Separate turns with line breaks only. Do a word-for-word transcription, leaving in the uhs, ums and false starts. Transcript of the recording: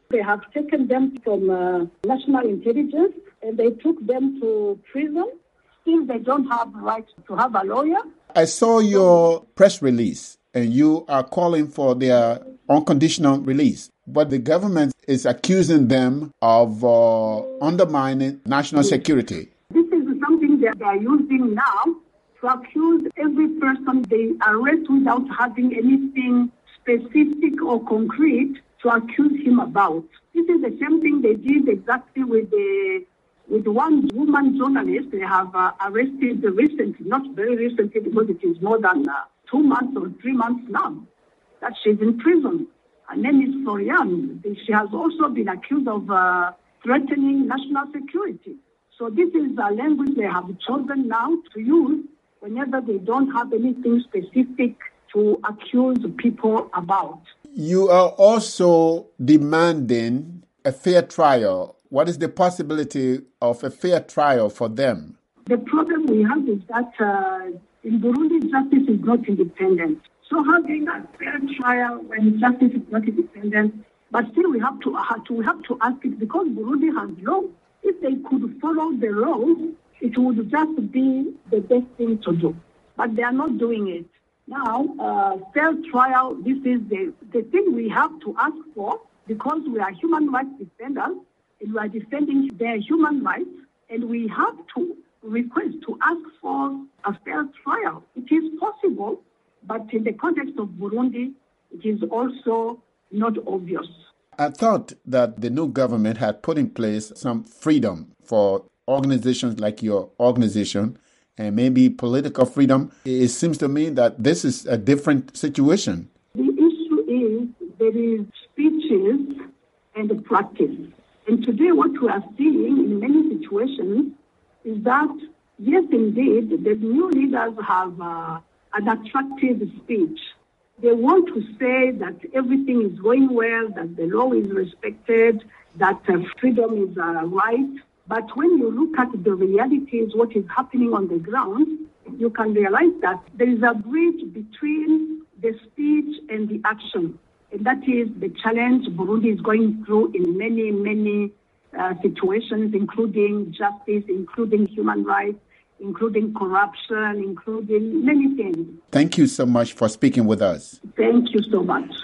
They have taken them from uh, national intelligence and they took them to prison. Still, they don't have the right to have a lawyer.
I saw your press release and you are calling for their unconditional release. But the government is accusing them of uh, undermining national security.
This is something that they are using now to accuse every person they arrest without having anything specific or concrete to accuse him about. This is the same thing they did exactly with the with one woman journalist they have uh, arrested recently, not very recently because it is more than uh, two months or three months now, that she's in prison. Her name is Florian. She has also been accused of uh, threatening national security. So this is a language they have chosen now to use whenever they don't have anything specific to accuse people about.
You are also demanding a fair trial. What is the possibility of a fair trial for them?
The problem we have is that uh, in Burundi, justice is not independent. So having a fair trial when justice is not independent, but still we have to, have to, we have to ask it because Burundi has law. If they could follow the laws, it would just be the best thing to do. But they are not doing it. Now, uh, fair trial, this is the, the thing we have to ask for because we are human rights defenders and we are defending their human rights and we have to request to ask for a fair trial. It is possible, but in the context of Burundi, it is also not obvious.
I thought that the new government had put in place some freedom for organizations like your organization and maybe political freedom. It seems to me that this is a different situation.
The issue is there is speeches and practice. And today what we are seeing in many situations is that, yes, indeed, the new leaders have uh, an attractive speech. They want to say that everything is going well, that the law is respected, that uh, freedom is uh, right. But when you look at the realities, what is happening on the ground, you can realize that there is a bridge between the speech and the action. And that is the challenge Burundi is going through in many, many uh, situations, including justice, including human rights, including corruption, including many things.
Thank you so much for speaking with us.
Thank you so much.